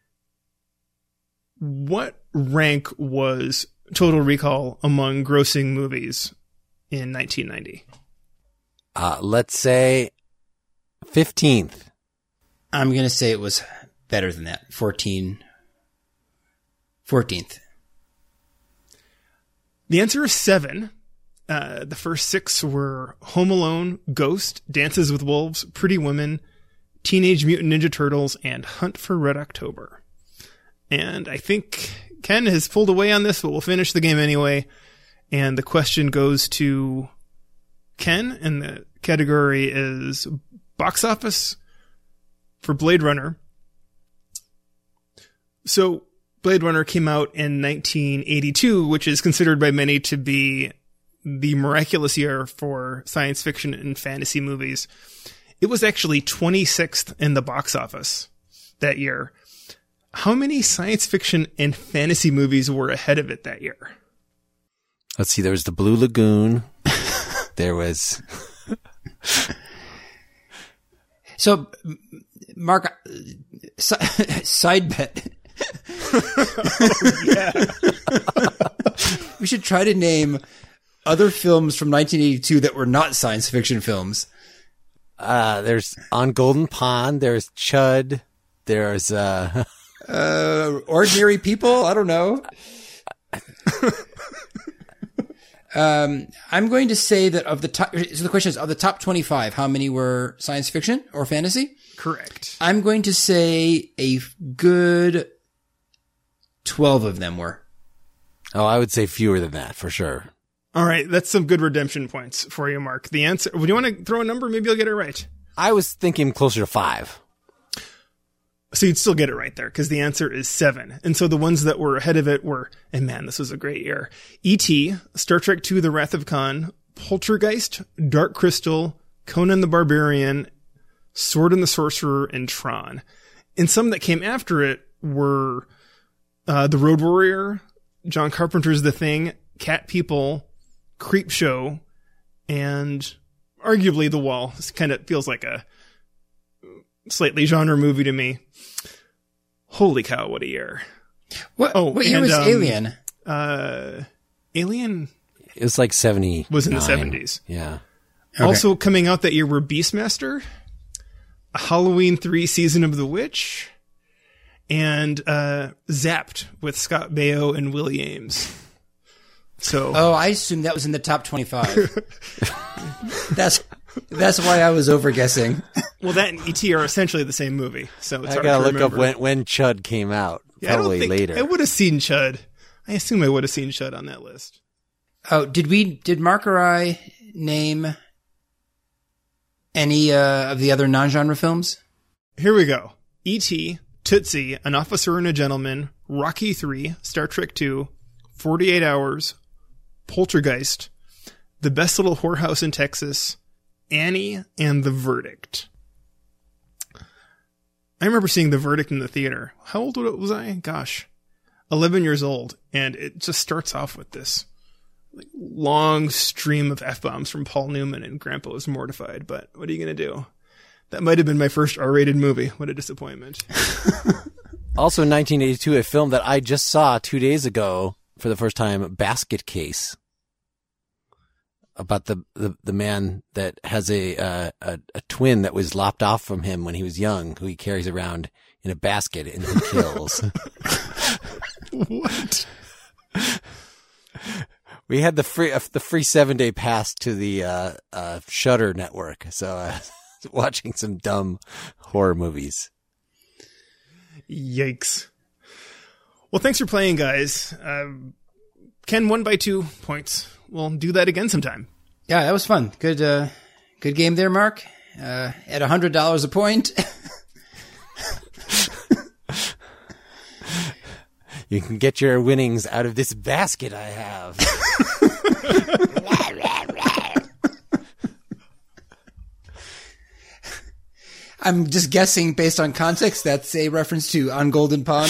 What rank was Total Recall among grossing movies in nineteen ninety? Uh, let's say fifteenth. I'm going to say it was better than that. fourteen. fourteenth. The answer is seven. Uh, the first six were Home Alone, Ghost, Dances with Wolves, Pretty Women, Teenage Mutant Ninja Turtles, and Hunt for Red October. And I think Ken has pulled away on this, but we'll finish the game anyway. And the question goes to Ken, and the category is box office for Blade Runner. So Blade Runner came out in nineteen eighty-two, which is considered by many to be the miraculous year for science fiction and fantasy movies. It was actually twenty-sixth in the box office that year. How many science fiction and fantasy movies were ahead of it that year? Let's see. There was the Blue Lagoon. There was. So, Mark, side bet. Oh, yeah. We should try to name other films from nineteen eighty-two that were not science fiction films. Uh, there's On Golden Pond. There's Chud. There's, uh, uh, Ordinary People. I don't know. um, I'm going to say that of the top, so the question is, of the top twenty-five, how many were science fiction or fantasy? Correct. I'm going to say a good twelve of them were. Oh, I would say fewer than that for sure. All right, that's some good redemption points for you, Mark. The answer, would you want to throw a number? Maybe you'll get it right. I was thinking closer to five. So you'd still get it right there, because the answer is seven. And so the ones that were ahead of it were, and man, this was a great year, E T, Star Trek two, The Wrath of Khan, Poltergeist, Dark Crystal, Conan the Barbarian, Sword and the Sorcerer, and Tron. And some that came after it were uh, The Road Warrior, John Carpenter's The Thing, Cat People, Creepshow, and arguably The Wall. This kind of feels like a slightly genre movie to me. Holy cow, what a year. What, oh, what year and, was um, Alien? Uh, Alien It was like seventy. was in the seventies. Yeah. Okay. Also coming out that year were Beastmaster, Halloween three Season of the Witch, and uh, Zapped with Scott Baio and Willie Ames. So, Oh, I assumed that was in the top twenty-five. that's that's why I was over guessing. well, that and E T are essentially the same movie. So it's I hard gotta to look remember. up when, when Chud came out. Yeah, I don't Probably think- later. I would have seen Chud. I assume I would have seen Chud on that list. Oh, did we? Did Mark or I name any uh, of the other non-genre films? Here we go. E T, Tootsie, An Officer and a Gentleman, Rocky three, Star Trek two, forty-eight hours, Poltergeist, The Best Little Whorehouse in Texas, Annie, and The Verdict. I remember seeing The Verdict in the theater. How old was I? Gosh, eleven years old. And it just starts off with this like, long stream of F-bombs from Paul Newman, and Grandpa was mortified. But what are you going to do? That might have been my first R-rated movie. What a disappointment. Also in nineteen eighty-two, a film that I just saw two days ago for the first time, Basket Case. About the, the, the man that has a, uh, a a twin that was lopped off from him when he was young, who he carries around in a basket and he kills. What? We had the free uh, the free seven day pass to the uh, uh, Shudder network, so uh, watching some dumb horror movies. Yikes. Well, thanks for playing, guys. Uh, Ken won by two points. We'll do that again sometime. Yeah, that was fun. Good, uh, good game there, Mark. Uh, at a hundred dollars a point. You can get your winnings out of this basket I have. I'm just guessing based on context. That's a reference to On Golden Pond.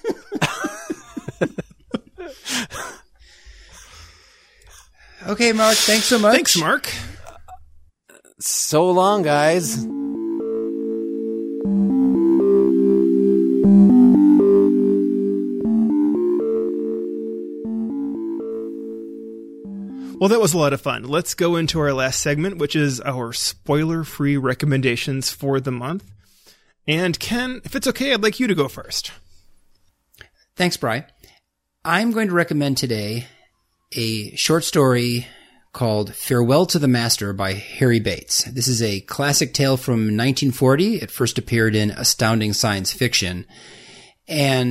Okay, Mark, thanks so much. Thanks, Mark. So long, guys. Well, that was a lot of fun. Let's go into our last segment, which is our spoiler-free recommendations for the month. And Ken, if it's okay, I'd like you to go first. Thanks, Bri. I'm going to recommend today a short story called Farewell to the Master by Harry Bates. This is a classic tale from nineteen forty. It first appeared in Astounding Science Fiction. And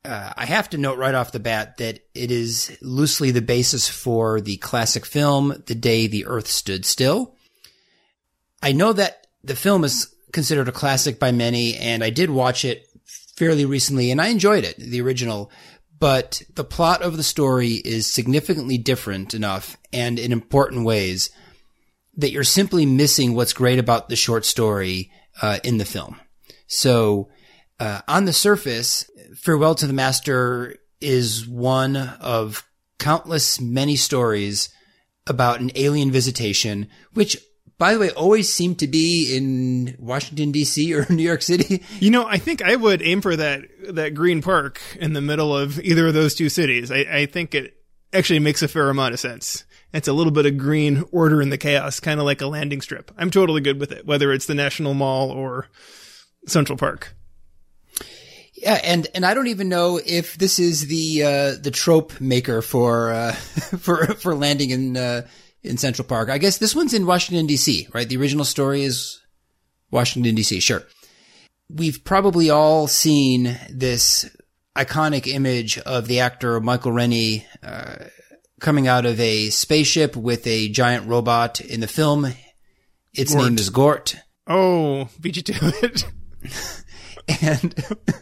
uh, I have to note right off the bat that it is loosely the basis for the classic film, The Day the Earth Stood Still. I know that the film is considered a classic by many, and I did watch it fairly recently, and I enjoyed it, the original. But the plot of the story is significantly different enough and in important ways that you're simply missing what's great about the short story uh, in the film. So uh, on the surface, Farewell to the Master is one of countless many stories about an alien visitation, which, by the way, always seem to be in Washington, D C or New York City. You know, I think I would aim for that that green park in the middle of either of those two cities. I, I think it actually makes a fair amount of sense. It's a little bit of green order in the chaos, kind of like a landing strip. I'm totally good with it, whether it's the National Mall or Central Park. Yeah, and, and I don't even know if this is the uh, the trope maker for uh, for for landing in uh, in Central Park. I guess this one's in Washington, D C, right? The original story is Washington, D C, sure. We've probably all seen this iconic image of the actor Michael Rennie uh, coming out of a spaceship with a giant robot in the film. Its Gort. name is Gort. Oh, beat you to it. And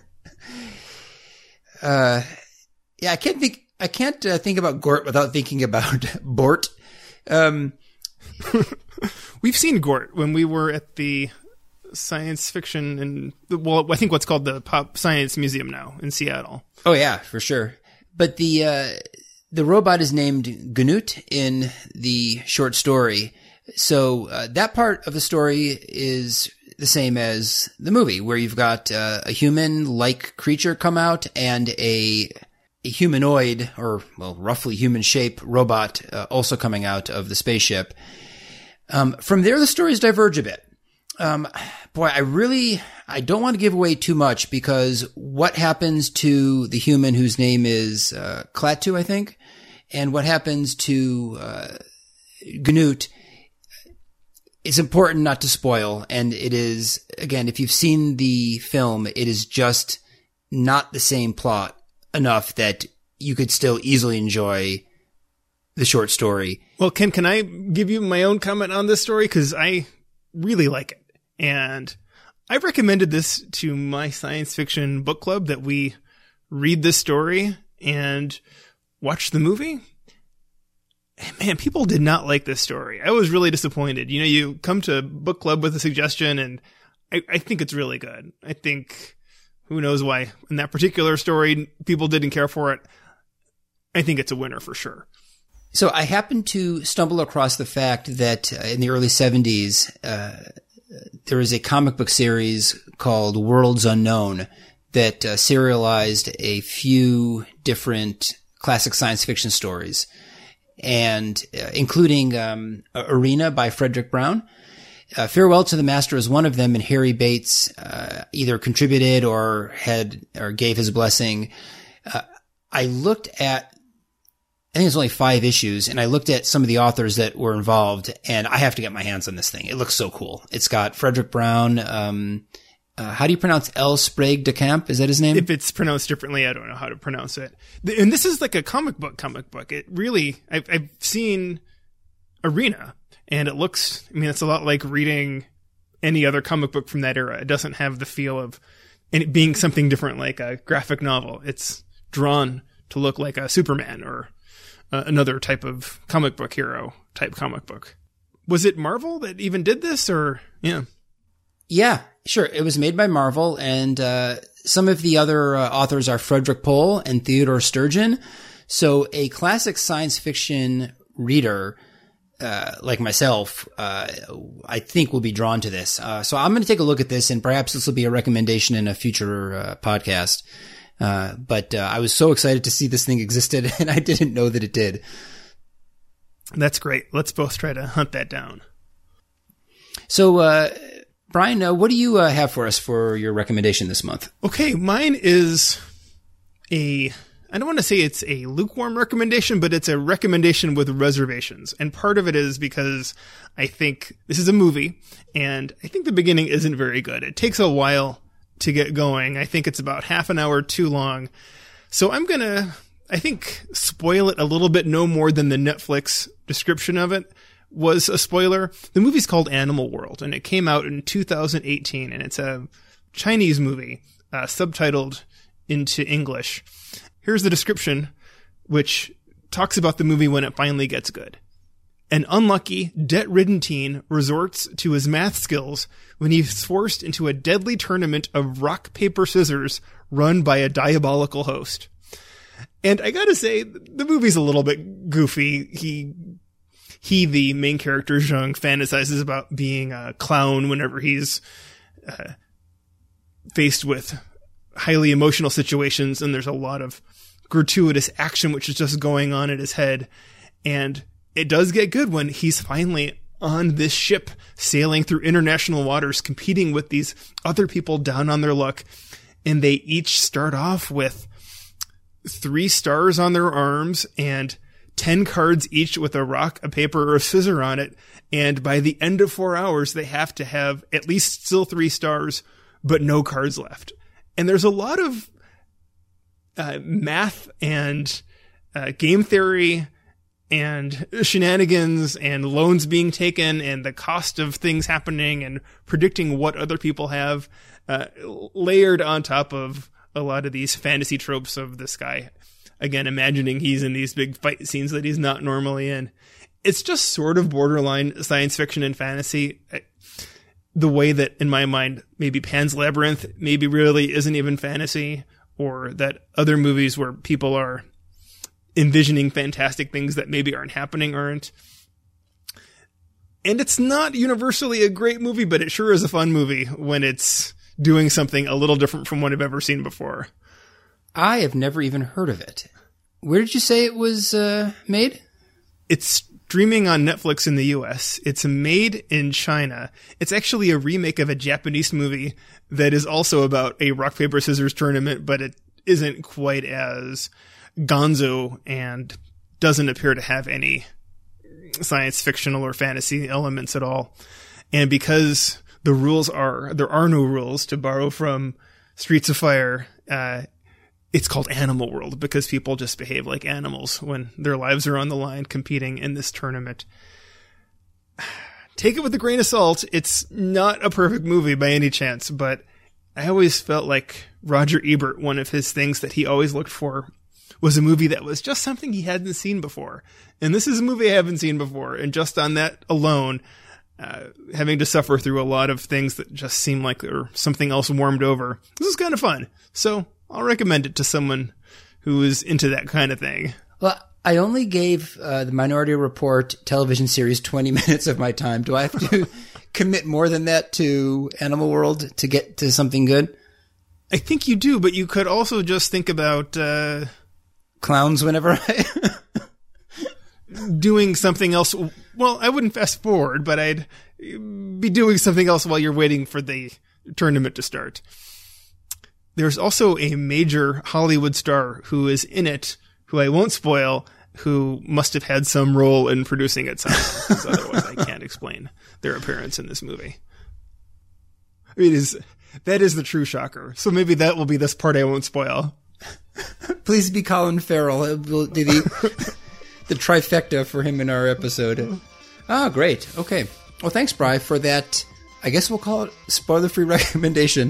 uh, yeah, I can't think. I can't uh, think about Gort without thinking about Bort. Um, We've seen Gort when we were at the science fiction and well, I think what's called the Pop Science Museum now in Seattle. Oh yeah, for sure. But the uh, the robot is named Gnut in the short story, so uh, that part of the story is the same as the movie, where you've got uh, a human-like creature come out and a, a humanoid, or well, roughly human-shaped robot uh, also coming out of the spaceship. Um, from there, the stories diverge a bit. Um, boy, I really, I don't want to give away too much, because what happens to the human whose name is uh, Klaatu, I think, and what happens to uh, Gnut, it's important not to spoil, and it is, again, if you've seen the film, it is just not the same plot enough that you could still easily enjoy the short story. Well, Ken, can I give you my own comment on this story? Because I really like it. And I recommended this to my science fiction book club, that we read this story and watch the movie. And man, people did not like this story. I was really disappointed. You know, you come to book club with a suggestion, and I, I think it's really good. I think, who knows why in that particular story people didn't care for it. I think it's a winner for sure. So I happened to stumble across the fact that uh, in the early seventies, uh, there was a comic book series called Worlds Unknown that uh, serialized a few different classic science fiction stories, and uh, including um, Arena by Frederick Brown. Uh, Farewell to the Master is one of them, and Harry Bates uh, either contributed or had or gave his blessing. Uh, I looked at, I think it's only five issues, and I looked at some of the authors that were involved, and I have to get my hands on this thing. It looks so cool. It's got Frederick Brown. Um, uh, how do you pronounce L. Sprague de Camp? Is that his name? If it's pronounced differently, I don't know how to pronounce it. And this is like a comic book comic book. It really, I've, I've seen Arena, and it looks, I mean, it's a lot like reading any other comic book from that era. It doesn't have the feel of it being something different, like a graphic novel. It's drawn to look like a Superman or uh, another type of comic book hero type comic book. Was it Marvel that even did this, or yeah? Yeah, sure. It was made by Marvel, and uh, some of the other uh, authors are Frederick Pohl and Theodore Sturgeon. So a classic science fiction reader uh, like myself, uh, I think will be drawn to this. Uh, so I'm going to take a look at this, and perhaps this will be a recommendation in a future uh, podcast. Uh, but uh, I was so excited to see this thing existed, and I didn't know that it did. That's great. Let's both try to hunt that down. So, uh, Brian, uh, what do you uh, have for us for your recommendation this month? Okay, mine is a, I don't want to say it's a lukewarm recommendation, but it's a recommendation with reservations. And part of it is because I think this is a movie, and I think the beginning isn't very good. It takes a while to get going. I think it's about half an hour too long. So I'm going to, I think, spoil it a little bit, no more than the Netflix description of it was a spoiler. The movie's called Animal World, and it came out in two thousand eighteen, and it's a Chinese movie, uh, subtitled into English. Here's the description, which talks about the movie when it finally gets good. An unlucky, debt-ridden teen resorts to his math skills when he's forced into a deadly tournament of rock, paper, scissors run by a diabolical host. And I gotta say, the movie's a little bit goofy. He, he, the main character, Zheng, fantasizes about being a clown whenever he's uh, faced with highly emotional situations, and there's a lot of gratuitous action which is just going on in his head. And it does get good when he's finally on this ship sailing through international waters, competing with these other people down on their luck. And they each start off with three stars on their arms and ten cards each with a rock, a paper, or a scissor on it. And by the end of four hours, they have to have at least still three stars, but no cards left. And there's a lot of uh, math and uh, game theory and shenanigans and loans being taken and the cost of things happening and predicting what other people have uh, layered on top of a lot of these fantasy tropes of this guy. Again, imagining he's in these big fight scenes that he's not normally in. It's just sort of borderline science fiction and fantasy. The way that, in my mind, maybe Pan's Labyrinth maybe really isn't even fantasy, or that other movies where people are envisioning fantastic things that maybe aren't happening aren't. And it's not universally a great movie, but it sure is a fun movie when it's doing something a little different from what I've ever seen before. I have never even heard of it. Where did you say it was uh, made? It's streaming on Netflix in the U S. It's made in China. It's actually a remake of a Japanese movie that is also about a rock, paper, scissors tournament, but it isn't quite as gonzo and doesn't appear to have any science fictional or fantasy elements at all. And because the rules are, there are no rules, to borrow from Streets of Fire, uh, it's called Animal World because people just behave like animals when their lives are on the line competing in this tournament. Take it with a grain of salt. It's not a perfect movie by any chance, but I always felt like Roger Ebert, one of his things that he always looked for was a movie that was just something he hadn't seen before. And this is a movie I haven't seen before. And just on that alone, uh, having to suffer through a lot of things that just seem like they're something else warmed over, this is kind of fun. So I'll recommend it to someone who is into that kind of thing. Well, I only gave uh, the Minority Report television series twenty minutes of my time. Do I have to commit more than that to Animal World to get to something good? I think you do, but you could also just think about Uh, clowns whenever I doing something else. Well, I wouldn't fast forward, but I'd be doing something else while you're waiting for the tournament to start. There's also a major Hollywood star who is in it, who I won't spoil, who must have had some role in producing it somehow, because otherwise I can't explain their appearance in this movie. I mean, is that is the true shocker. So maybe that will be this part I won't spoil. Please be Colin Farrell. It will be the, the trifecta for him in our episode. Oh, great. Okay. Well, thanks, Bri, for that. I guess we'll call it spoiler-free recommendation.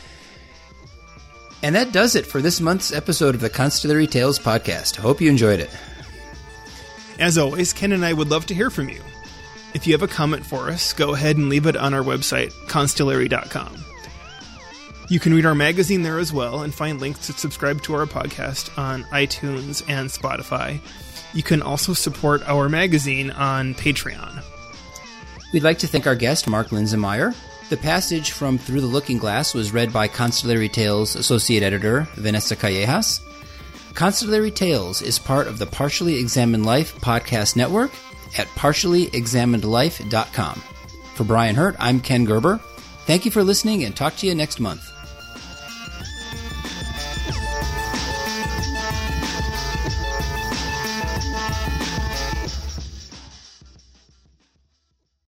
And that does it for this month's episode of the Constellary Tales podcast. Hope you enjoyed it. As always, Ken and I would love to hear from you. If you have a comment for us, go ahead and leave it on our website, constellary dot com. You can read our magazine there as well and find links to subscribe to our podcast on iTunes and Spotify. You can also support our magazine on Patreon. We'd like to thank our guest, Mark Linsenmeyer. The passage from Through the Looking Glass was read by Constellary Tales Associate Editor Vanessa Callejas. Constellary Tales is part of the Partially Examined Life podcast network at partially examined life dot com. For Brian Hurt, I'm Ken Gerber. Thank you for listening, and talk to you next month.